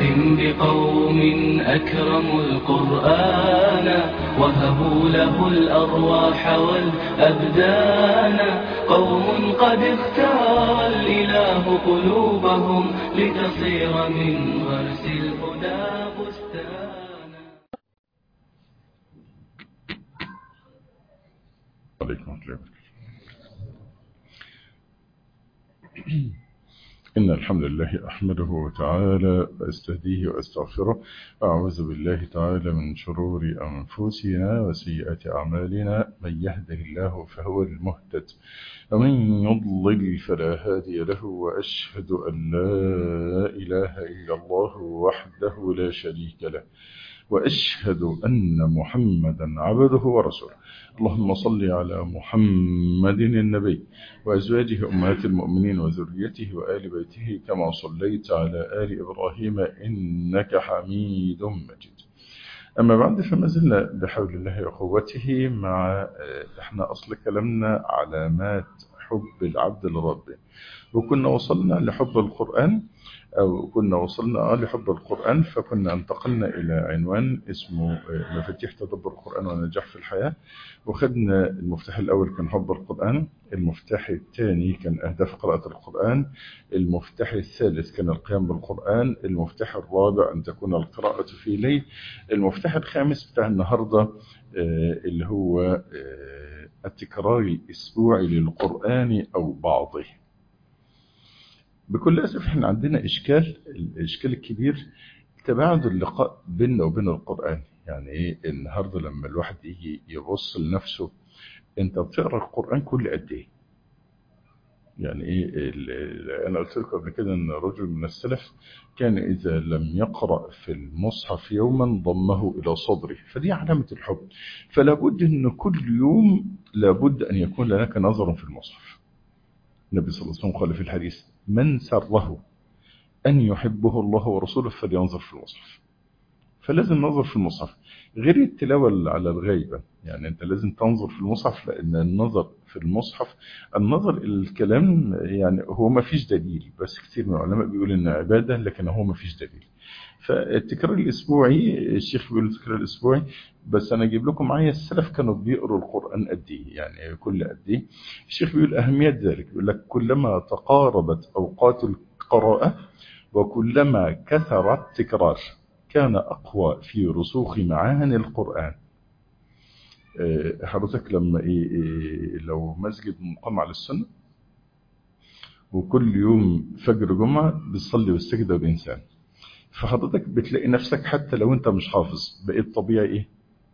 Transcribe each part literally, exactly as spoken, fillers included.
بقوم أكرموا القرآن وهبوا له الأرواح والأبدان. قوم قد اختار الإله قلوبهم لتصير من غرس الهدى بستانا. عليكم السلام. إن الحمد لله أحمده تعالى وأستهديه وأستغفره. أعوذ بالله تعالى من شرور أنفسنا وسيئات أعمالنا. من يهده الله فهو المهتد ومن يضلل فلا هادي له. وأشهد أن لا إله إلا الله وحده لا شريك له، وأشهد أن محمدا عبده ورسوله. اللهم صل على محمد النبي وأزواجه أمهات المؤمنين وذريته وآل بيته كما صليت على آل إبراهيم إنك حميد مجيد. أما بعد، فما زلنا بحول الله وقوته مع إحنا أصل كلامنا علامات حب العبد لربه، وكنا وصلنا لحب القرآن أو كنا وصلنا لحب القرآن، فكنا انتقلنا إلى عنوان اسمه مفاتيح تدبر القرآن والنجاح في الحياة. وخدنا المفتاح الأول كان حب القرآن، المفتاح الثاني كان أهداف قراءة القرآن، المفتاح الثالث كان القيام بالقرآن، المفتاح الرابع أن تكون القراءة في ليل، المفتاح الخامس بتاع النهاردة اللي هو التكرار الأسبوعي للقرآن أو بعضه. بكل أسف احنا عندنا إشكال، الإشكال الكبير تباعد اللقاء بيننا وبين القرآن. يعني إيه النهاردة لما الواحد يجي يبص لنفسه، أنت بتقرأ القرآن كل قد إيه؟ يعني إيه؟ أنا قلت لكم قبل كده أن رجل من السلف كان إذا لم يقرأ في المصحف يوما ضمه إلى صدره، فدي علامة الحب. فلا بد أن كل يوم لابد أن يكون لك نظر في المصحف. النبي صلى الله عليه وسلم قال في الحديث: من سره أن يحبه الله ورسوله فلينظر في المصحف. فلازم ننظر في المصحف، غير التلاوة على الغيبة. يعني أنت لازم تنظر في المصحف، لأن النظر في المصحف النظر إلى الكلام يعني هو ما فيش دليل، بس كثير من العلماء بيقول إنه عبادة، لكن هو ما فيش دليل. فالتكرار الأسبوعي، الشيخ بيقول التكرار الأسبوعي، بس أنا أجيب لكم معايا السلف كانوا بيقروا القرآن قد إيه، يعني كل قد إيه. الشيخ بيقول أهمية ذلك، بيقول لك: كلما تقاربت أوقات القراءة وكلما كثر التكرار كان أقوى في رسوخ معاني القرآن. حضرتك لما إيه إيه لو مسجد مقام على السنة وكل يوم فجر جمعة بتصلي والسجدة والإنسان، فحضرتك بتلاقي نفسك حتى لو أنت مش حافظ بقيت طبيعي إيه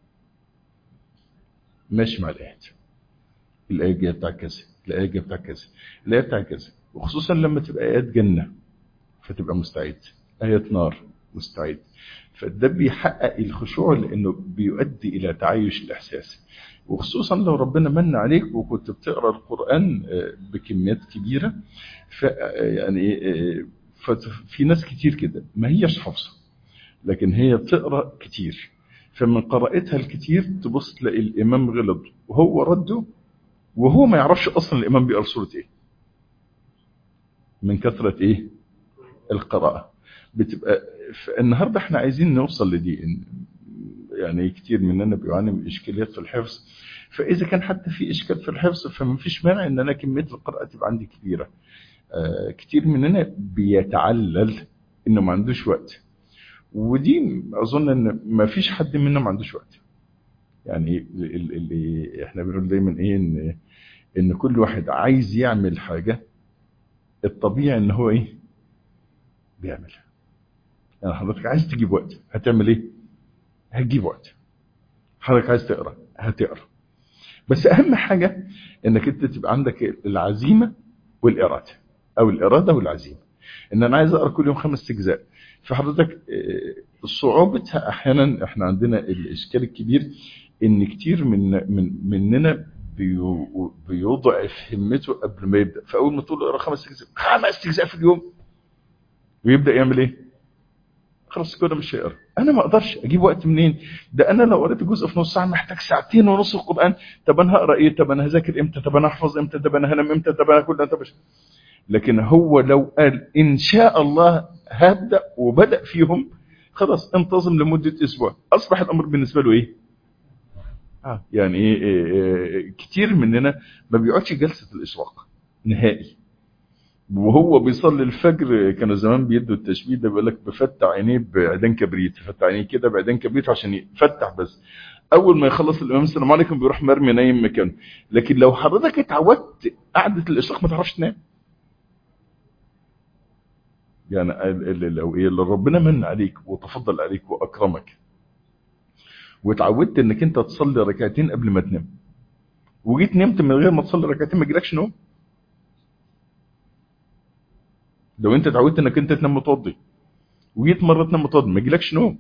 ماشي مع الآيات. الآية جاية بتاع كذا، الآية جاية بتاع كذا، الآية بتاع كذا. وخصوصا لما تبقى آيات جنة فتبقى مستعد، آيات نار مستعد. فده بيحقق الخشوع، لأنه بيؤدي إلى تعايش الإحساس. وخصوصا لو ربنا من عليك وكنت بتقرأ القرآن بكميات كبيرة، يعني في ناس كتير كده ما هيش حافظة، لكن هي بتقرأ كتير، فمن قراءتها الكتير تبص تلاقي الإمام غلط وهو رده وهو ما يعرفش أصلا الإمام بيقرأ سورة إيه، من كثرة إيه القراءة. بتبقى النهاردة احنا عايزين نوصل لدي، يعني كتير مننا بيعاني من إشكاليات في الحفظ. فإذا كان حتى في إشكال في الحفظ فما فيش مانع إن أنا كمية القراءة تبقى عندي كبيرة. آه كتير مننا بيتعلل إنه ما عندوش وقت، ودي أظن إن ما فيش حد منا ما عندوش وقت. يعني اللي احنا بنقول دايما إيه إن إن كل واحد عايز يعمل حاجة، الطبيعي إن هو إيه بيعملها. يعني حضرتك عايز تجيب وقت هتعمل إيه؟ هتجيب وقت. حضرتك عايز تقرأ هتقرأ. بس أهم حاجة إنك أنت تبقى عندك العزيمة والإرادة، أو الإرادة والعزيمة، إن أنا عايز أقرأ كل يوم خمس أجزاء. فحضرتك صعوبتها أحيانا إحنا عندنا الإشكال الكبير إن كتير من من مننا بيضعف همته قبل ما يبدأ. فأول ما تقول له اقرأ خمس أجزاء خمس أجزاء في اليوم ويبدأ يعمل إيه؟ خلاص كده مش هيقرا. انا ما اقدرش اجيب وقت منين؟ ده انا لو قريت جزء في نص ساعه محتاج ساعتين ونص القران. طب انا هقرا ايه؟ طب انا هذاكر امتى؟ طب انا احفظ امتى؟ طب انا هنام امتى؟ طب انا كل ده. طب لكن هو لو قال ان شاء الله هبدأ وبدأ فيهم، خلاص انتظم لمدة اسبوع، اصبح الامر بالنسبة له ايه؟ آه يعني إيه, إيه, إيه كتير مننا ما بيقعدش جلسة الاشراق نهائي، وهو بيصلي الفجر. كانوا زمان بيدوا التشبيه ده، بيقول لك بفتح عينيه بعيدان كبريت، فتح عينيه كده بعيدان كبريت عشان يفتح بس. اول ما يخلص الامام السلام عليكم بيروح مرمي نايم مكانه. لكن لو حضرتك اتعودت قعده الاشراق ما تعرفش تنام. يعني لو ايه اللي ربنا من عليك وتفضل عليك واكرمك، واتعودت انك انت تصلي ركعتين قبل ما تنام، وجيت نمت من غير ما تصلي ركعتين، ما يجيلكش نوم. لو انت اتعودت انك انت تنام متوضي وجيت مره تنام متوضي، ما يجيلكش نوم.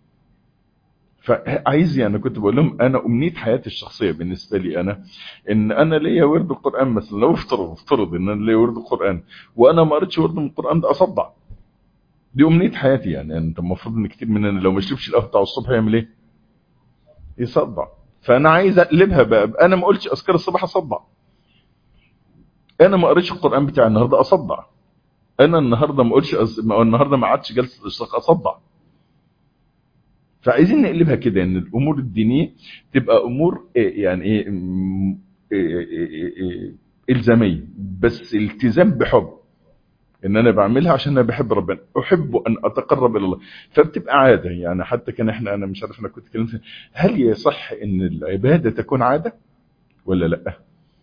فعايز يعني كنت بقول لهم انا امنيه حياتي الشخصيه بالنسبه لي انا، ان انا ليا ورد القران مثلا. لو افترض افترض ان انا ليا ورد القران وانا ما قريتش ورد من القران ده، اصدع. دي امنيه حياتي. يعني انت المفروض ان كتير مننا لو ما شربش القهوه بتاع الصبح يعمل ايه؟ يصدع. فانا عايز اقلبها بقى، انا ما قلتش اذكار الصباح اصدع، انا ما قريتش القران بتاع النهارده اصدع، انا النهارده ما قلتش أز... ما النهارده ما عادش جلسه الاشراق اصدع. فعايزين نقلبها كده ان الامور الدينيه تبقى امور إيه يعني ايه, إيه, إيه, إيه الزاميه، بس التزام بحب، ان انا بعملها عشان انا بحب ربنا، احب ان اتقرب الى الله، فبتبقى عاده. يعني حتى كان احنا انا مش عارف انا كنت اتكلمت، هل يصح ان العباده تكون عاده ولا لا؟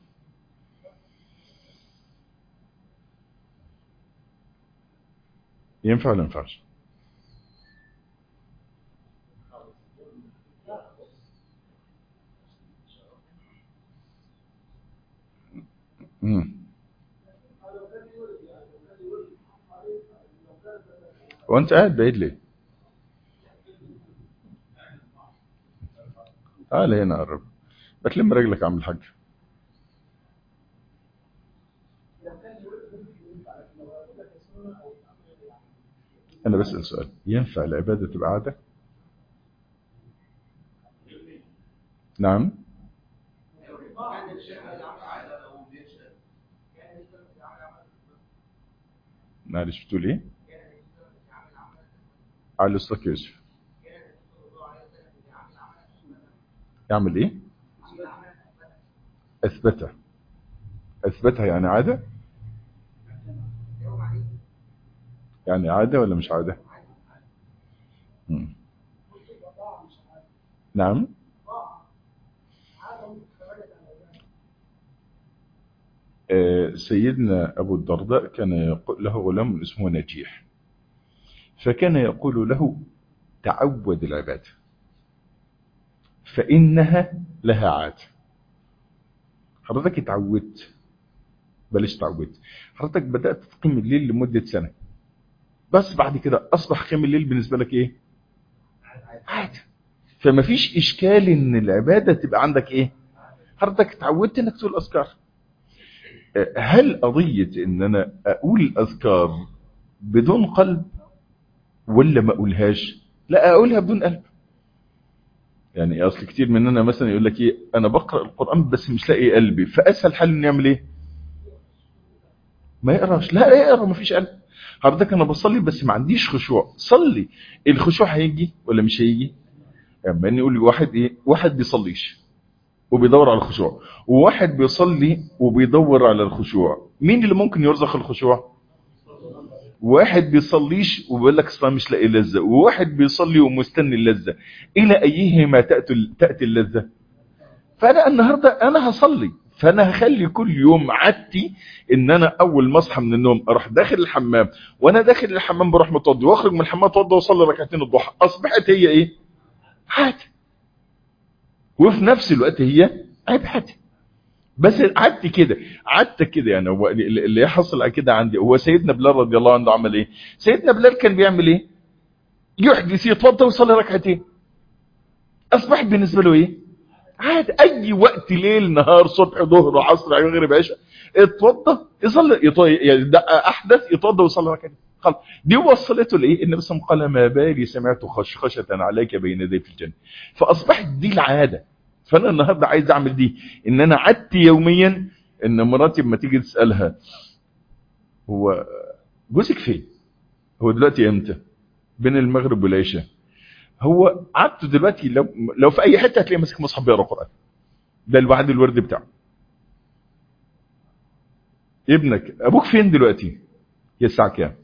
ينفع ولا ما ينفعش؟ امم وانت قاعد بعيد ليه؟ تعال هنا قرب، بتلم رجلك يا عم الحاج. انا بسأل سؤال، ينفع العباده تبقى عاده؟ نعم. معلش بتقول ايه؟ على الصك يوسف يعمل ايه؟ اثبتها. اثبتها يعني عاده؟ يعني عاده ولا مش عاده؟ مم. نعم. آه سيدنا ابو الدرداء كان يقول له غلام اسمه نجيح، فكان يقول له تعود العباده فانها لها عاده. حضرتك اتعودت، بلاش تعودت، حضرتك بدات تقيم الليل لمده سنه، بس بعد كده اصبح قيام الليل بالنسبه لك ايه؟ عاده. فما فيش اشكال ان العباده تبقى عندك ايه؟ حضرتك اتعودت انك تقول اذكار. هل قضيه ان انا اقول اذكار بدون قلب ولا ما اقولهاش؟ لا، اقولها بدون قلب. يعني اصل كتير مننا مثلا يقول لك ايه، انا بقرا القران بس مش لاقي قلبي، فاسهل حل انه يعمل ايه؟ ما يقراش. لا يقرا، ما فيش قلب. حضرتك انا بصلي بس ما عنديش خشوع، صلي. الخشوع هيجي ولا مش هيجي؟ اما يعني يقول لي واحد ايه، واحد بيصليش وبيدور على الخشوع، وواحد بيصلي وبيدور على الخشوع، مين اللي ممكن يرزق الخشوع؟ واحد بيصليش وبيقول لك اصلا مش لاقي لذه، وواحد بيصلي ومستني اللذه. الى ايهما تاتي تاتي اللذه؟ فانا النهارده انا هصلي، فانا هخلي كل يوم عادتي ان انا اول ما اصحى من النوم اروح داخل الحمام، وانا داخل الحمام بروح متوضي، واخرج من الحمام اتوضى واصلي ركعتين الضحى. اصبحت هي ايه؟ عاده، وفي نفس الوقت هي عباده. بس قعدت كده، قعدت كده. يعني هو اللي يحصل على كده عندي، هو سيدنا بلال رضي الله عنه عمل ايه؟ سيدنا بلال كان بيعمل ايه؟ يحدث يتوضا ويصلي ركعتين. اصبحت بالنسبه له ايه؟ عادي. اي وقت، ليل نهار، صبح ظهر عصر مغرب عشاء، اتوضا يصلي، احدث يتوضا ويصلي ركعتين. خلاص. دي وصلته لايه؟ النبي صلى الله عليه وسلم قال: ما بالي سمعت خشخشه عليك بين يدي في الجنه. فاصبحت دي العاده. فانا النهارده عايز اعمل دي، ان انا عدت يوميا ان مراتي لما تيجي تسالها هو جوزك فين؟ هو دلوقتي امتى؟ بين المغرب والعشاء. هو عادته دلوقتي لو لو في اي حته هتلاقيه ماسك مصحف بيقرا قران، ده الوعد الورد بتاعه. ابنك ابوك فين دلوقتي؟ هي الساعه كام؟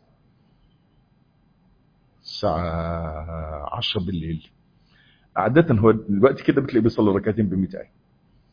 الساعه عشرة بالليل. عاده هو دلوقتي كده بتلاقيه بيصلي ركعتين ب مية آية.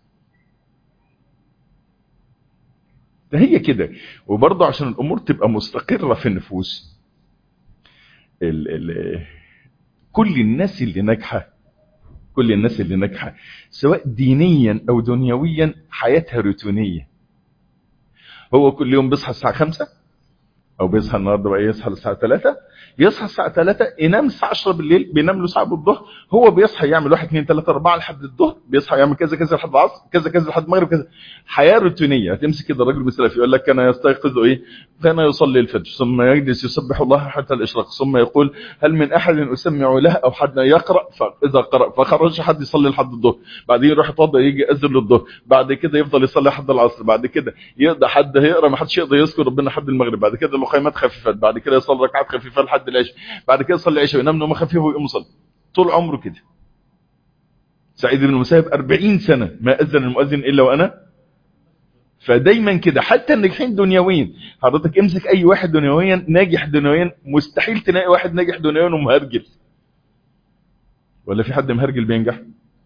ده هي كده. وبرضه عشان الامور تبقى مستقره في النفوس، ال ال كل الناس اللي ناجحه كل الناس اللي ناجحه سواء دينيا او دنيويا حياتها روتينيه. هو كل يوم بيصحى الساعه خمسة، او بيصحى النهارده بقى يصحى الساعه ثلاثة، يصحى الساعه ثلاثة ينام الساعه عشرة بالليل، بينام له ساعه بالظهر. هو بيصحى يعمل واحد اثنين ثلاثة أربعة لحد الظهر، بيصحى يعمل كذا كذا لحد العصر، كذا كذا لحد المغرب كذا. حياه روتينيه. هتمسك كده الراجل السلفي يقول لك كان يستيقظ ايه؟ كان يصلي الفجر ثم يجلس يسبح الله حتى الاشراق ثم يقول هل من احد اسمع له او حد يقرا؟ فاذا قرا فخرج حد يصلي لحد الظهر، بعدين يروح يتوضا يجي يأذن للظهر، بعد كده يفضل يصلي لحد العصر، بعد كده يقدر حد يقرا ما حدش يقدر يذكر ربنا لحد المغرب، بعد كده لقيمات خفيفات، بعد كده يصلي ركعات خفيفه لحد العشاء، بعد كده يصلي العشاء وينام نومه خفيفه ويقوم يصلي. طول عمره كده. سعيد بن المسيب أربعين سنه ما اذن المؤذن الا وانا. فدايما كده. حتى الناجحين دنيويا، حضرتك امسك اي واحد دنيويا ناجح دنيويا، مستحيل تلاقي واحد ناجح دنيويا ومهرجل. ولا في حد مهرجل بينجح؟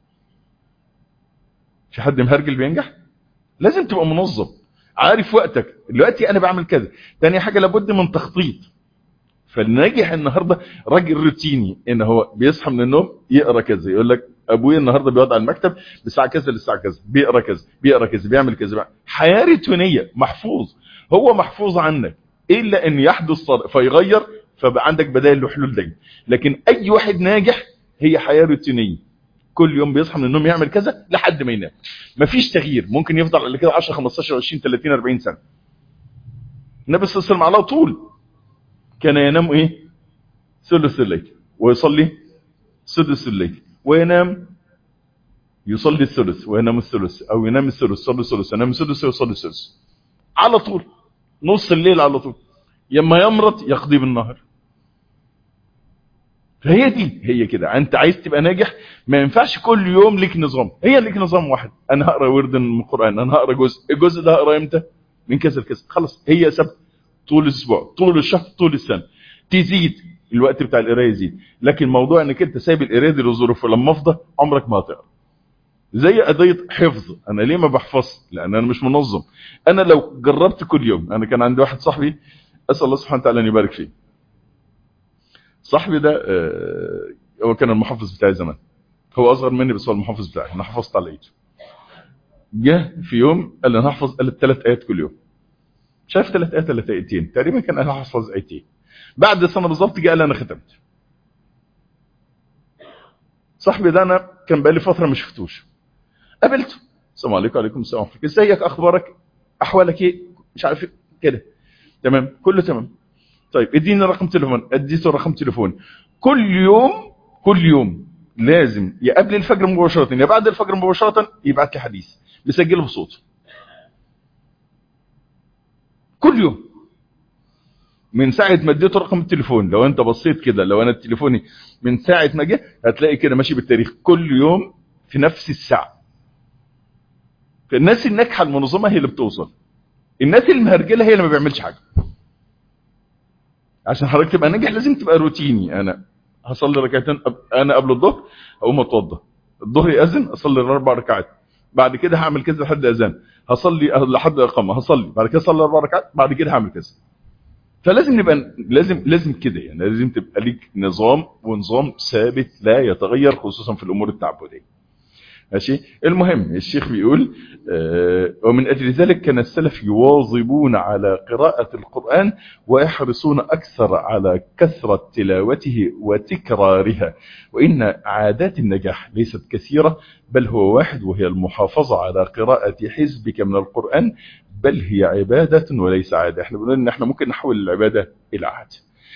في حد مهرجل بينجح؟ لازم تبقى منظم، عارف وقتك. دلوقتي انا بعمل كذا. تاني حاجه لابد من تخطيط. فالناجح النهارده راجل روتيني، ان هو بيصحى من النوم يقرا كذا، يقول لك ابويا النهارده بيقعد على المكتب بساعه كذا للساعه كذا، بيقرا كذا بيقرا كذا بيعمل كذا. حياه روتينيه محفوظ. هو محفوظ عنك الا ان يحدث صدق فيغير، فبقى عندك بدائل وحلول دايما. لكن اي واحد ناجح هي حياه روتينيه. كل يوم بيصحى من النوم يعمل كذا لحد ما ينام. مفيش تغيير. ممكن يفضل على كده عشرة خمستاشر عشرين ثلاثين أربعين سنه. النبي صلى الله عليه وسلم على طول كان ينام ايه؟ ثلث الليل ويصلي سدس الليل، وينام يصلي الثلث وينام الثلث، او ينام الثلث يصلي الثلث ينام السدس ويصلي الثلث. على طول نص الليل على طول. يما يمرض يقضي بالنهار. فهي دي هي كده. انت عايز تبقى ناجح ما ينفعش كل يوم ليك نظام. هي ليك نظام واحد، انا هقرا ورد من القران، انا هقرا جزء، الجزء ده هقرا امتى؟ من كذا لكذا. خلاص هي سبت طول الاسبوع طول الشهر طول السنه. تزيد الوقت بتاع القرايه يزيد. لكن موضوع انك انت سايب القرايه دي لظروف ولما افضى عمرك ما هتقرا. زي قضيه حفظ. انا ليه ما بحفظش؟ لان انا مش منظم. انا لو جربت كل يوم، انا كان عندي واحد صاحبي اسال الله سبحانه وتعالى ان يبارك فيه. صاحبي ده هو كان المحافظ بتاعي زمان. هو اصغر مني بس هو المحافظ بتاعي. انا حفظت على ايده. جه في يوم قال لي انا هحفظ قال ثلاث ايات كل يوم. شايف ثلاث ايات ثلاث ايتين تقريبا كان انا هحفظ ايتين. بعد سنه بالظبط جه قال لي انا ختمت. صاحبي ده انا كان بقالي فتره ما شفتوش. قابلته، السلام عليكم. وعليكم السلام ورحمه الله. ازيك؟ اخبارك؟ احوالك ايه؟ مش عارف كده. تمام كله تمام. طيب اديني رقم تليفون. اديته رقم تليفون. كل يوم كل يوم لازم يا قبل الفجر مباشره يا بعد الفجر مباشره يبعت لي حديث بسجله بصوته. كل يوم من ساعه ما اديته رقم التليفون. لو انت بصيت كده، لو انا تليفوني من ساعه ما جه هتلاقي كده ماشي بالتاريخ. كل يوم في نفس الساعه. الناس الناجحه المنظمه هي اللي بتوصل. الناس المهرجله هي اللي ما بيعملش حاجه. عشان حضرتك تبقى ناجح لازم تبقى روتيني. انا هصلي ركعتين انا قبل الظهر، اقوم اتوضى، الظهر ياذن اصلي الاربع ركعات، بعد كده هعمل كذا لحد اذان، هصلي لحد اقامه، هصلي بعد كده اصلي اربع ركعات، بعد كده هعمل كذا. فلازم نبقى لازم لازم كده يعني. لازم تبقى ليك نظام، ونظام ثابت لا يتغير خصوصا في الامور التعبديه. ماشي. المهم الشيخ بيقول آه ومن أجل ذلك كان السلف يواظبون على قراءة القرآن ويحرصون أكثر على كثرة تلاوته وتكرارها. وإن عادات النجاح ليست كثيرة بل هو واحد، وهي المحافظة على قراءة حزبك من القرآن، بل هي عبادة وليس عادة. احنا بنقول ان احنا ممكن نحول العبادة إلى عادة.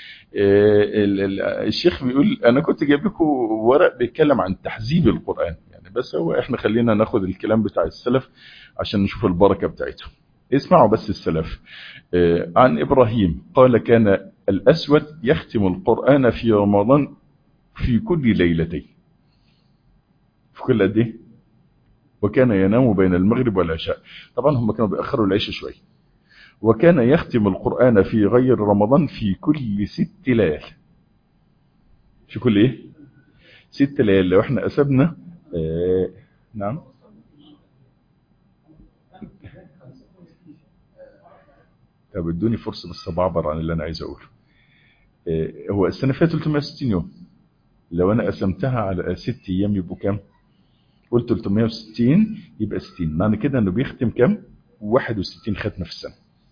الشيخ بيقول انا كنت جايب لكم ورق بيتكلم عن تحزيب القرآن يعني، بس هو احنا خلينا ناخد الكلام بتاع السلف عشان نشوف البركة بتاعته. اسمعوا بس السلف. آه عن إبراهيم قال كان الأسود يختم القرآن في رمضان في كل ليلتين. في كل قد ايه؟ وكان ينام بين المغرب والعشاء. طبعا هم كانوا بيأخروا العشاء شوي. وكان يختم القرآن في غير رمضان في كل ست ليال. في كل ايه؟ ست ليال. لو احنا قسمنا آه نعم طب ادوني فرصة بس بعبر عن اللي انا عايز اقوله. آه هو السنة فيها ثلاثمائة وستين يوم. لو انا قسمتها على ست ايام يبقوا كام؟ قلت ثلاثمائة وستين يبقى ستين. معنى كده انه بيختم كام؟ واحد وستين ختمة في السنة.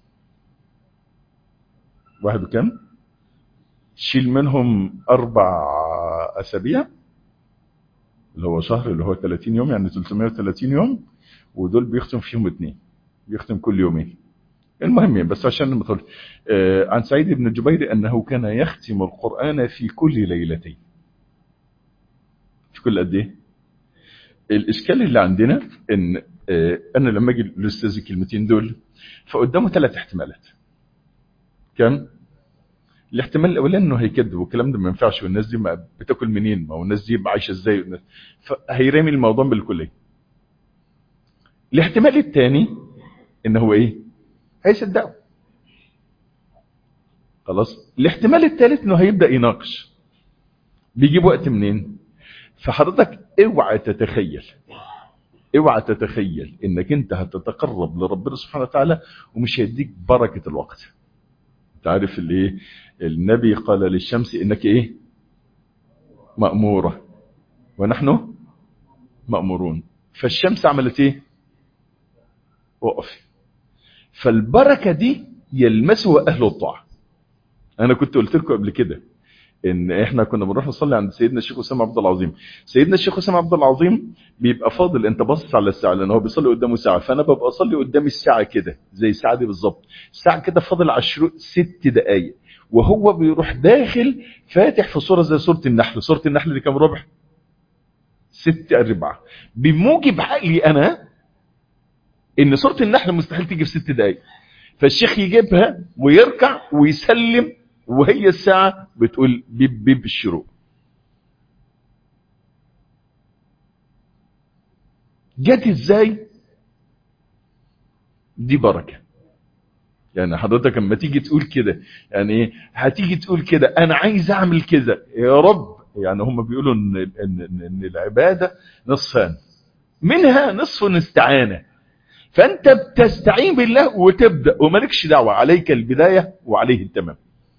واحد وكام؟ شيل منهم اربع اسابيع اللي هو شهر اللي هو ثلاثين يوم، يعني ثلاثمائة وثلاثين يوم، ودول بيختم فيهم اثنين، بيختم كل يومين. المهم بس عشان المثال آه عن سعيد بن جبير انه كان يختم القرآن في كل ليلتين. في كل قد ايه؟ الاشكال اللي عندنا ان آه انا لما اجي الاستاذ الكلمتين دول فقدامه ثلاث احتمالات. كم؟ الاحتمال الاولاني انه هيكذب والكلام ده ما ينفعش، والناس دي ما بتاكل منين، ما هو الناس دي عايشه ازاي، فهيرمي الموضوع بالكليه. الاحتمال الثاني ان هو ايه؟ هيصدقه. خلاص. الاحتمال الثالث انه هيبدا يناقش. بيجيب وقت منين؟ فحضرتك اوعى تتخيل اوعى تتخيل انك انت هتتقرب لربنا سبحانه وتعالى ومش هيديك بركه الوقت. انت عارف اللي ايه؟ النبي قال للشمس انك ايه؟ مأمورة ونحن مأمورون. فالشمس عملت ايه؟ وقف. فالبركة دي يلمسها اهل الطاعة. انا كنت قلت لكم قبل كده ان احنا كنا بنروح نصلي عند سيدنا الشيخ اسامه عبد العظيم. سيدنا الشيخ اسامه عبد العظيم بيبقى فاضل، انت باصص على الساعه لان هو بيصلي قدامه ساعه، فانا ببقى اصلي قدامي الساعه كده زي الساعه دي بالظبط، الساعه كده فاضل عشر ست دقائق، وهو بيروح داخل فاتح في صوره زي سوره النحل. سوره النحل اللي كام ربع؟ ست ارباع. بموجب عقلي انا ان سوره النحل مستحيل تيجي في ست دقائق، فالشيخ يجيبها ويركع ويسلم وهي الساعة بتقول بيب بيب الشروق. جت ازاي؟ دي بركة. يعني حضرتك لما تيجي تقول كده، يعني ايه؟ هتيجي تقول كده انا عايز اعمل كده يا رب. يعني هم بيقولوا ان, إن, إن العبادة نصفان، منها نصف استعانة. فانت بتستعين بالله وتبدأ ومالكش دعوة، عليك البداية وعليه التمام.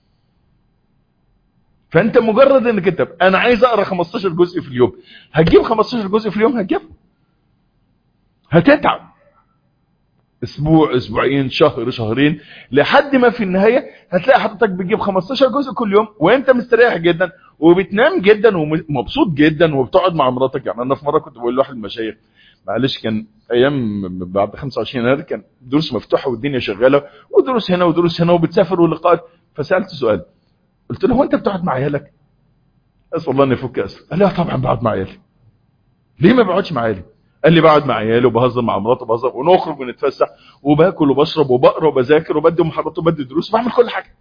فانت مجرد انك انت انا عايز اقرا خمستاشر جزء في اليوم، هتجيب خمستاشر جزء في اليوم، هتجيب هتتعب اسبوع اسبوعين شهر شهرين لحد ما في النهايه هتلاقي حضرتك بتجيب خمستاشر جزء كل يوم وانت مستريح جدا وبتنام جدا ومبسوط جدا وبتقعد مع مراتك. يعني انا في مره كنت بقول لواحد المشايخ، معلش كان ايام بعد خمسة وعشرين يناير كان دروس مفتوحه والدنيا شغاله ودروس هنا ودروس هنا وبتسافر ولقاءات، فسالت سؤال قلت له هو انت بتقعد مع عيالك؟ اسال الله ان يفك اسر. قال لي طبعا بقعد مع عيالي. ليه ما بقعدش مع عيالي؟ قال لي بقعد مع عيالي وبهزر مع مراتي وبهزر ونخرج ونتفسح وباكل وبشرب وبقرا وبذاكر وبدي محاضرات وبدي دروس وبعمل كل حاجه.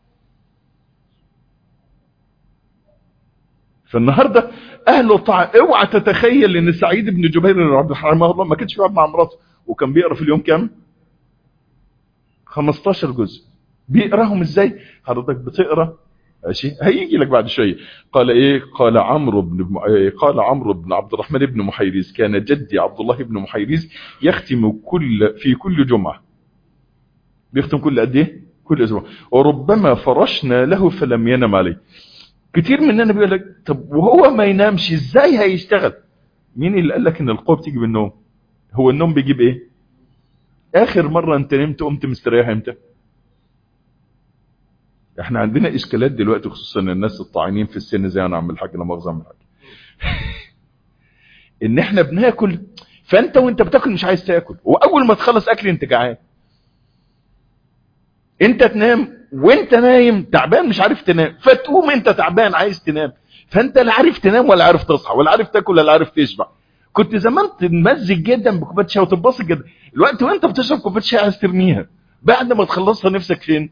فالنهارده اهل الطاعه اوعى تتخيل ان سعيد بن جبير رحمه الله ما كانش بيقعد مع مراته وكان بيقرا في اليوم كام؟ خمستاشر جزء. بيقراهم ازاي؟ حضرتك بتقرا ماشي، هيجي لك بعد شويه. قال ايه؟ قال عمرو بن قال عمرو بن عبد الرحمن بن محيريز كان جدي عبد الله بن محيريز يختم كل في كل جمعه. بيختم كل قد ايه؟ كل اسبوع. وربما فرشنا له فلم ينم عليه. كتير مننا بيقول لك طب وهو ما ينامش ازاي هيشتغل؟ مين اللي قال لك ان القوه بتيجي بالنوم؟ هو النوم بيجيب ايه؟ اخر مره انت نمت قمت مستريح امتى؟ احنا عندنا اشكالات دلوقتي خصوصا الناس الطاعنين في السن زي انا عم الحاج لا مؤاخذه عم الحاج ان احنا بناكل، فانت وانت بتاكل مش عايز تاكل، واول ما تخلص اكل انت جعان. انت تنام وانت نايم تعبان مش عارف تنام، فتقوم انت تعبان عايز تنام، فانت لا عارف تنام ولا عارف تصحى ولا عارف تاكل ولا عارف تشبع، كنت زمان تنمزج جدا بكوبايه شاي وتتبسط جدا. الوقت وانت بتشرب كوبايه شاي عايز ترميها، بعد ما تخلصها نفسك فين؟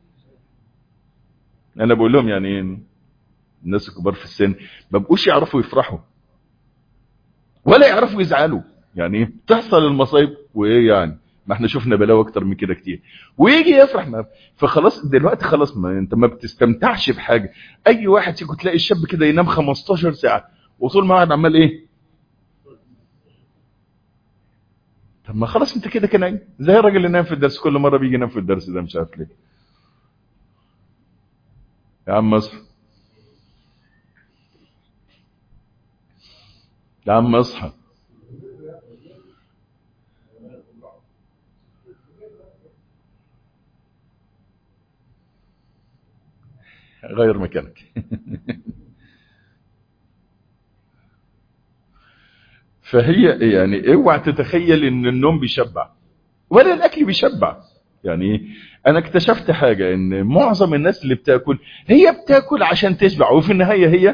انا بقول لهم يعني ايه الناس الكبار في السن ما بقوش يعرفوا يفرحوا ولا يعرفوا يزعلوا. يعني ايه تحصل المصايب وايه يعني، ما احنا شفنا بلاوي اكتر من كده كتير، ويجي يفرح. ما فخلاص دلوقتي خلاص، ما انت ما بتستمتعش بحاجه. اي واحد فيكم تلاقي الشاب كده ينام خمستاشر ساعه وطول ما قاعد عمال ايه؟ طب ما خلاص انت كده كده نايم زي الراجل اللي نام في الدرس، كل مره بيجي ينام في الدرس ده مش عارف ليه. يا عم اصحى، يا عم اصحى. غير مكانك. فهي يعني اوعى تتخيل ان النوم بيشبع ولا الاكل بيشبع. يعني انا اكتشفت حاجة، ان معظم الناس اللي بتاكل هي بتاكل عشان تشبع، وفي النهاية هي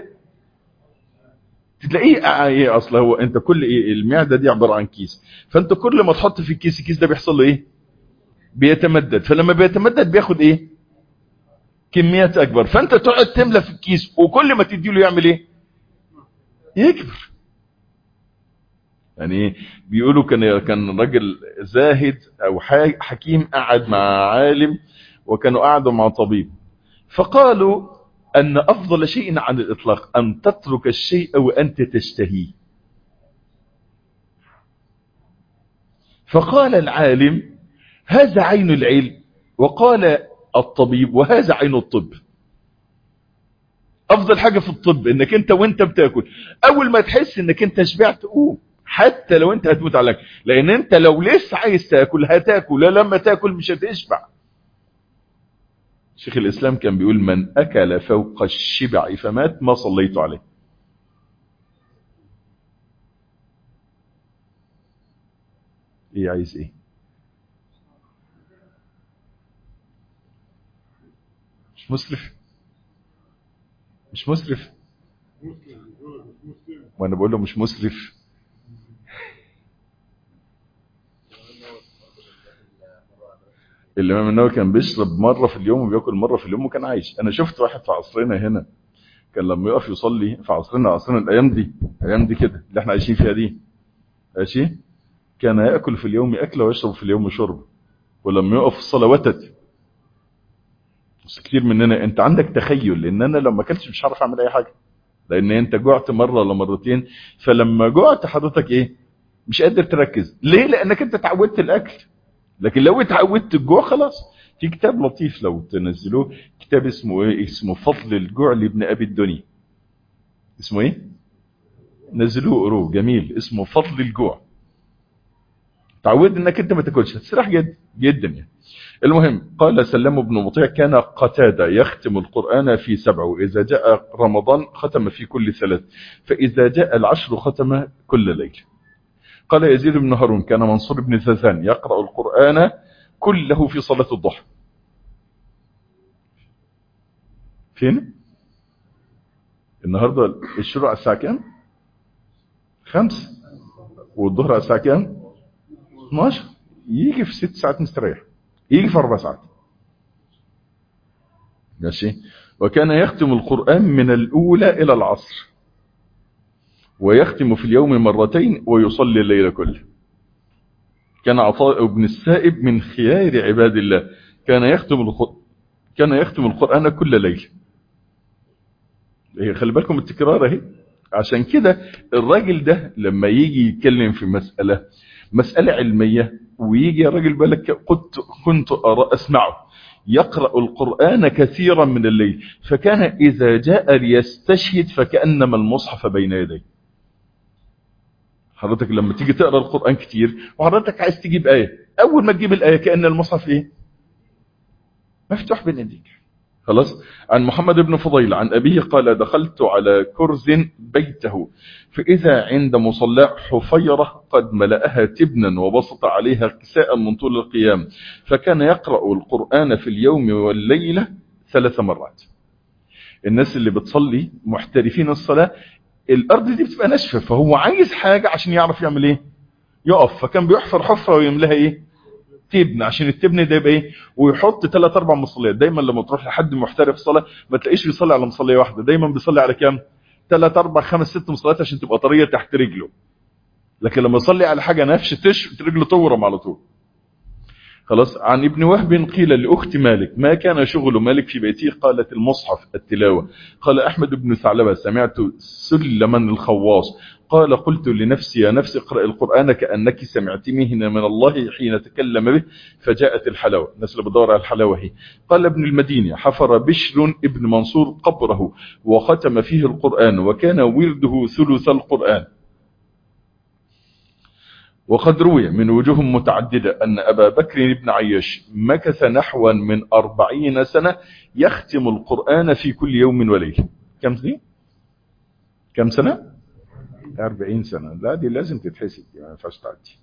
تلاقيه ايه اصلا. هو انت كل ايه، المعدة دي عبارة عن كيس، فانت كل ما تحط في الكيس، الكيس ده بيحصل له ايه؟ بيتمدد. فلما بيتمدد بياخد ايه؟ كميات اكبر. فانت تقعد تملى في الكيس، وكل ما تديله يعمل ايه؟ يكبر. يعني بيقولوا كان كان راجل زاهد او حكيم قعد مع عالم، وكانوا قعدوا مع طبيب، فقالوا ان افضل شيء على الاطلاق ان تترك الشيء وانت تشتهيه. فقال العالم هذا عين العلم، وقال الطبيب وهذا عين الطب. افضل حاجة في الطب انك انت وانت بتاكل اول ما تحس انك انت شبعت قوم، حتى لو انت هتموت عليك، لان انت لو لسه عايز تاكل هتاكل، لما تاكل مش هتشبع. شيخ الاسلام كان بيقول من اكل فوق الشبع فمات ما صليت عليه. ايه عايز ايه؟ مش مسرف؟ مش مسرف؟ وانا بقول له مش مسرف. الامام النووي كان بيشرب مره في اليوم وبياكل مره في اليوم وكان عايش. انا شفت واحد في عصرنا هنا كان لما يقف يصلي في عصرنا، عصرنا الايام دي، الايام دي كده اللي احنا عايشين فيها دي، ماشي، كان ياكل في اليوم اكله ويشرب في اليوم شرب، ولما يقف في الصلاه وتد. بس كتير مننا انت عندك تخيل، لان انا لو ما اكلتش مش هعرف اعمل اي حاجه، لان انت جوعت مره ولا مرتين، فلما جوعت حضرتك ايه؟ مش قادر تركز. ليه؟ لانك انت اتعودت الاكل. لكن لو اتعودت الجوع خلاص. في كتاب لطيف لو تنزلوه، كتاب اسمه ايه؟ اسمه فضل الجوع لابن ابي الدنيا. اسمه ايه؟ نزلوه قروه، جميل، اسمه فضل الجوع. تعود انك انت ما تاكلش هتسرح جدا جدا يعني. المهم قال سلم بن مطيع كان قتادة يختم القرآن في سبع، وإذا جاء رمضان ختم في كل ثلاث، فإذا جاء العشر ختم كل ليل. قال يزيد بن هارون كان منصور بن ثاثان يقرأ القرآن كله في صلاة الضحى. فين النهاردة الشروق على الساعة كام؟ خمس، والظهر على الساعة كام؟ اثناشر. يجي في ست ساعات مستريح، يجي في اربع ساعات، ماشي. وكان يختم القرآن من الأولى إلى العصر، ويختم في اليوم مرتين، ويصلي الليل كله. كان عطاء بن السائب من خيار عباد الله، كان يختم القرآن كان يختم القرآن كل ليل. خلي بالكم التكرار اهي. عشان كده الراجل ده لما يجي يتكلم في مسألة مسألة علمية، ويجي الراجل بالك كنت كنت أرى أسمعه يقرأ القرآن كثيرا من الليل، فكان إذا جاء ليستشهد فكأنما المصحف بين يديه. حضرتك لما تيجي تقرأ القرآن كتير وحضرتك عايز تجيب آية، أول ما تجيب الآية كأن المصحف إيه؟ مفتوح بين يديك. خلاص. عن محمد بن فضيل عن أبيه قال دخلت على كرز بيته، فإذا عند مصلى حفيرة قد ملأها تبنا وبسط عليها كساء من طول القيام، فكان يقرأ القرآن في اليوم والليلة ثلاث مرات. الناس اللي بتصلي محترفين الصلاة الارض دي بتبقى ناشفه، فهو عايز حاجه عشان يعرف يعمل ايه، يقف. فكان بيحفر حفره ويملاها ايه، تبن، عشان التبن ده يبقى ايه، ويحط ثلاث اربع مصليات. دايما لما تروح لحد محترف صلاه ما تلاقيش بيصلي على مصليه واحده، دايما بيصلي على كام، ثلاث اربع خمس ست مصليات عشان تبقى طريه تحت رجله. لكن لما يصلي على حاجه نفش تش رجله تورم على طول. خلاص. عن ابن وهب قيل لأخت مالك ما كان شغل مالك في بيته؟ قالت المصحف التلاوة. قال أحمد بن ثعلبة سمعت سلما الخواص قال قلت لنفسي يا نفسي اقرأ القرآن كأنك سمعتميه من الله حين تكلم به فجاءت الحلاوة. الناس اللي بدور على الحلاوة هي. قال ابن المديني حفر بشر ابن منصور قبره وختم فيه القرآن وكان ورده ثلث القرآن. وقد روي من وجوه متعددة أن أبا بكر بن عياش مكث نحوا من أربعين سنة يختم القرآن في كل يوم وليلة. كم سنة؟ كم سنة؟ أربعين سنة. لا دي لازم تتحسب، يعني ما ينفعش تعدي.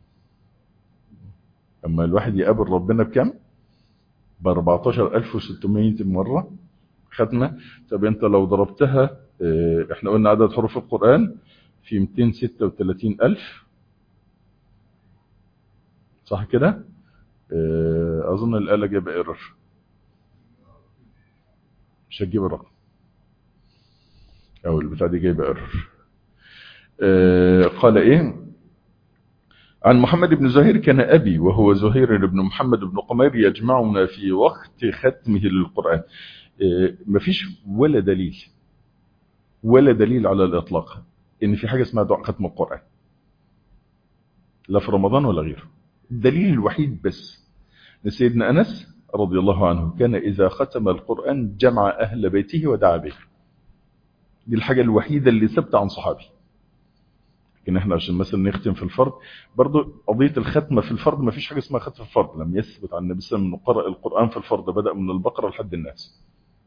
أما الواحد يقابل ربنا بكم؟ ب أربعتاشر ألف وستمائة مرة ختمة. طب أنت لو ضربتها، احنا قلنا عدد حروف القرآن في مئتين وستة وثلاثين ألف، صح كده؟ أظن الآلة جايبة إيرور، مش هتجيب الرقم، أو البتاع دي جايبة إيرور. قال إيه؟ عن محمد بن زهير كان أبي وهو زهير بن محمد بن قمير يجمعنا في وقت ختمه للقرآن. مفيش ولا دليل ولا دليل على الإطلاق إن في حاجة اسمها دعاء ختم القرآن، لا في رمضان ولا غيره. الدليل الوحيد بس لسيدنا أنس رضي الله عنه كان إذا ختم القرآن جمع أهل بيته ودعا به. دي الحاجة الوحيدة اللي ثبت عن صحابي. لكن احنا عشان مثلا نختم في الفرض، برضو قضية الختمة في الفرض ما فيش حاجة اسمها ختم في الفرض، لم يثبت عن النبي صلى الله عليه وسلم انه قرأ القرآن في الفرض بدأ من البقرة لحد الناس.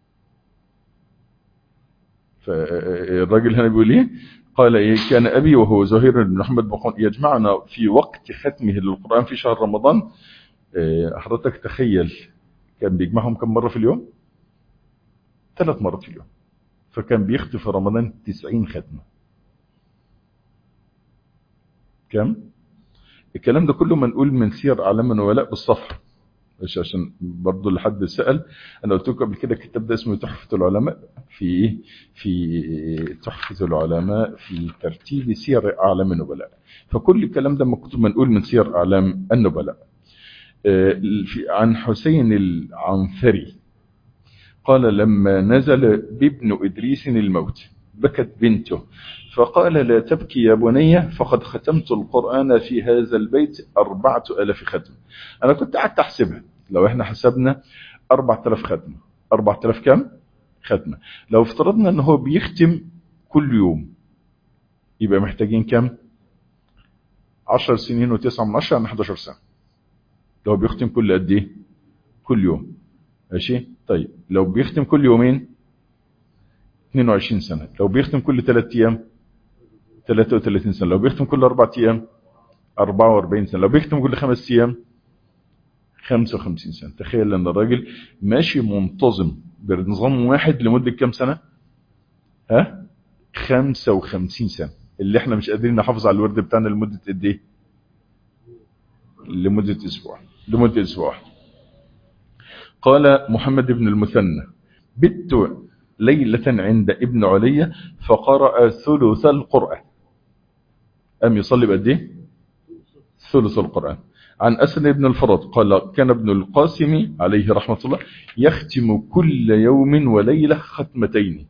فالراجل هنا بيقول ايه؟ قال إيه؟ كان أبي وهو زهير بن محمد بن قمير يجمعنا في وقت ختمه للقرآن في شهر رمضان. حضرتك تخيل كان بيجمعهم كم مرة في اليوم؟ ثلاث مرات في اليوم. فكان بيختم في رمضان تسعين ختمة. كم؟ الكلام ده كله منقول من سير أعلام النبلاء بالصفحة، مش عشان برضو لحد سأل. أنا قلت لكم قبل كده الكتاب ده اسمه تحفة العلماء في في تحفة العلماء في ترتيب سير أعلام النبلاء. فكل الكلام ده مكتوب منقول من سير أعلام النبلاء. عن حسين العنثري قال لما نزل بابن إدريس الموت بكت بنته فقال لا تبكي يا بني فقد ختمت القرآن في هذا البيت أربعة ألاف ختم. أنا كنت قعدت أحسبها، لو إحنا حسبنا أربعة ألاف ختمة، أربعة ألاف كم ختمة؟ لو افترضنا أنه هو بيختم كل يوم يبقى محتاجين كم؟ عشر سنين وتسعة من عشرة عن أحد عشر سنة. لو بيختم كل قد إيه؟ كل يوم. ماشي. طيب لو بيختم كل يومين اثنين وعشرين سنة. لو بيختم كل ثلاثة أيام ثلاثة وثلاثين سنة. لو بيختم كل أربعة أيام أربعة وأربعين سنة. لو بيختم كل خمس أيام خمسة وخمسين سنة. تخيل أن الراجل ماشي منتظم بنظام واحد لمدة كم سنة؟ ها؟ خمسة وخمسين سنة. اللي احنا مش قادرين نحافظ على الورد بتاعنا لمدة قد ايه؟ لمدة أسبوع. لمدة أسبوع. قال محمد بن المثنى بت ليلة عند ابن علي فقرأ ثلث القرآن. أم يصلي بقد ايه؟ ثلث القرآن. عن أسد بن الفرد قال كان ابن القاسم عليه رحمة الله يختم كل يوم وليلة ختمتين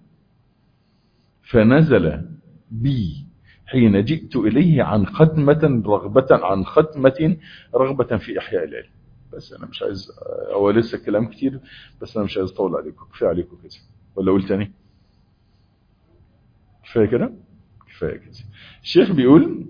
فنزل بي حين جئت إليه عن ختمة رغبة عن ختمة رغبة في إحياء الليل. بس أنا مش عايز، هو لسه كلام كتير بس أنا مش عايز أطول عليكم. كفاية عليكم كده ولا أقول تاني؟ كفاية كده؟ كفاية كده. الشيخ بيقول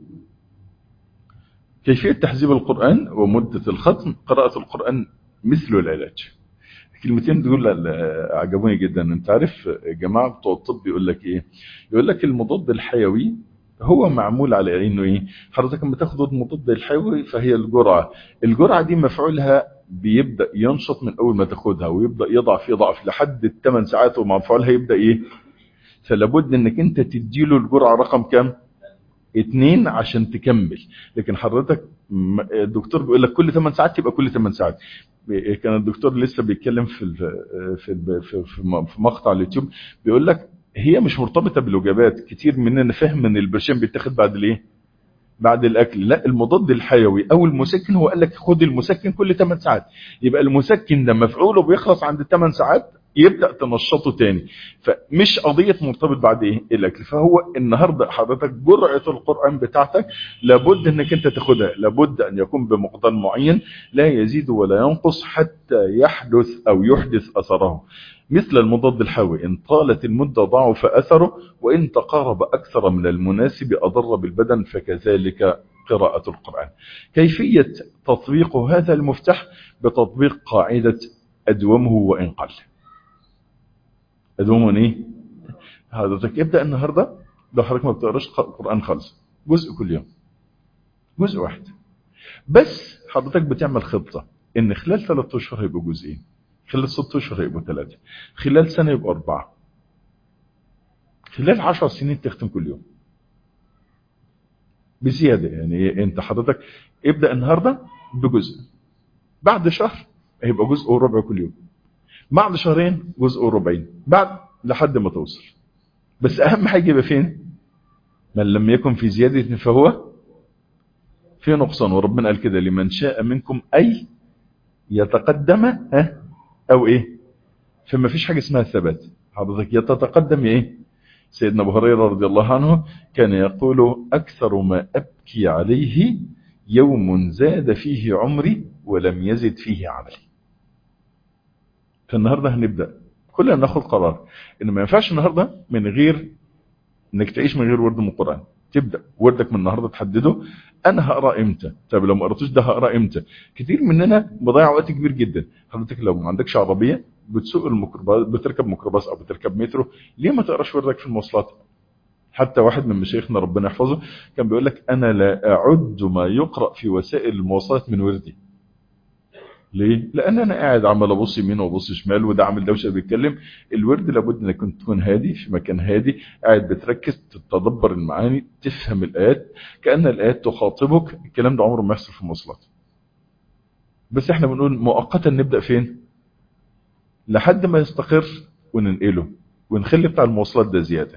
كيفية تحزيب القرآن ومدة الختم. قراءة القرآن مثل العلاج. كلمتين دول عجبوني جدا. انت عارف جماعة بتوع الطب يقول لك ايه؟ يقول لك المضاد الحيوي هو معمول على انه ايه؟ حضرتك لما تاخد المضاد الحيوي فهي الجرعة. الجرعة دي مفعولها بيبدأ ينشط من اول ما تاخدها ويبدأ يضعف يضعف لحد الثمان ساعات ومفعولها يبدأ ايه؟ فلابد انك انت تديله الجرعة رقم كام؟ اتنين عشان تكمل. لكن حضرتك الدكتور بيقول لك كل ثمان ساعات يبقى كل ثمان ساعات. كان الدكتور لسه بيتكلم في في في في مقطع اليوتيوب بيقول لك هي مش مرتبطة بالوجبات. كتير مننا فهم ان البرشام بيتاخد بعد الايه؟ بعد الاكل. لا، المضاد الحيوي او المسكن هو قال لك خد المسكن كل ثمان ساعات. يبقى المسكن ده مفعوله بيخلص عند ثمان ساعات يبدأ تنشطه تاني. فمش قضية مرتبط بعد ايه؟ الاكل. فهو النهاردة حضرتك جرعة القرآن بتاعتك لابد انك انت تاخدها، لابد ان يكون بمقدار معين لا يزيد ولا ينقص حتى يحدث او يحدث اثره. مثل المضاد الحيوي ان طالت المدة ضعف اثره، وان تقارب اكثر من المناسب اضر بالبدن، فكذلك قراءة القرآن. كيفية تطبيق هذا المفتاح بتطبيق قاعدة أدومه وإن قل. أدومه ايه؟ حضرتك ابدأ النهاردة لو حضرتك ما بتقراش قرآن خالص، جزء كل يوم، جزء واحد بس. حضرتك بتعمل خطة ان خلال ثلاثة اشهر هيبقوا جزئين، خلال ستة اشهر هيبقوا ثلاثة، خلال سنة يبقوا أربعة، خلال عشر سنين تختم كل يوم بزيادة. يعني انت حضرتك ابدأ النهاردة بجزء، بعد شهر هيبقى جزء وربع كل يوم، بعد شهرين جزء وربعين، بعد لحد ما توصل. بس اهم حاجة يبقى فين؟ من لم يكن في زيادة فهو في نقصان. وربنا قال كده لمن شاء منكم اي يتقدم ها او ايه. فما فيش حاجة اسمها ثبات. حضرتك يتتقدم ايه؟ سيدنا ابو هريرة رضي الله عنه كان يقول اكثر ما ابكي عليه يوم زاد فيه عمري ولم يزد فيه عملي. فالنهاردة هنبدأ كلنا ناخد قرار ان ما ينفعش النهاردة من غير انك تعيش من غير ورد من القرآن. تبدأ وردك من النهاردة تحدده انا هقرأ امتى. طب لو ما قرأتوش ده هقرأ امتى؟ كتير مننا بضيع وقت كبير جدا. حضرتك لو ما عندكش عربية بتسوق الميكروباص، بتركب ميكروباص او بتركب مترو، ليه ما تقراش وردك في المواصلات؟ حتى واحد من مشايخنا ربنا يحفظه كان بيقول لك انا لا اعد ما يقرأ في وسائل المواصلات من وردي. ليه؟ لان انا قاعد عمال ابص يمين وابص شمال وده عامل دوشه بيتكلم. الورد لابد انك تكون هادي في مكان هادي، قاعد بتركز تتدبر المعاني، تفهم الايات كأن الايات تخاطبك. الكلام ده عمره ما يحصل في المواصلات. بس احنا بنقول مؤقتا نبدا فين؟ لحد ما يستقر وننقله ونخلي بتاع المواصلات ده زياده.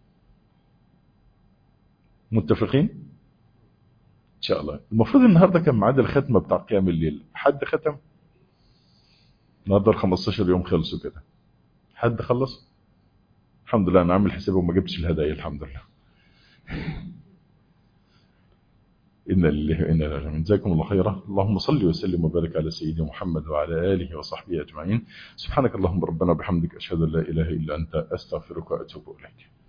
متفقين؟ ان شاء الله. المفروض النهارده كان ميعاد الختمه بتاع قيام الليل. حد ختم؟ النهارده خمستاشر يوم خلصوا كده. حد خلص؟ الحمد لله. انا عامل حسابي وما جبتش الهدايا الحمد لله. إن لله وإنا إليه راجعون. جزاكم الله خيرا. اللهم صل وسلم وبارك على سيدنا محمد وعلى آله وصحبه أجمعين. سبحانك اللهم ربنا وبحمدك أشهد أن لا إله إلا أنت أستغفرك وأتوب إليك.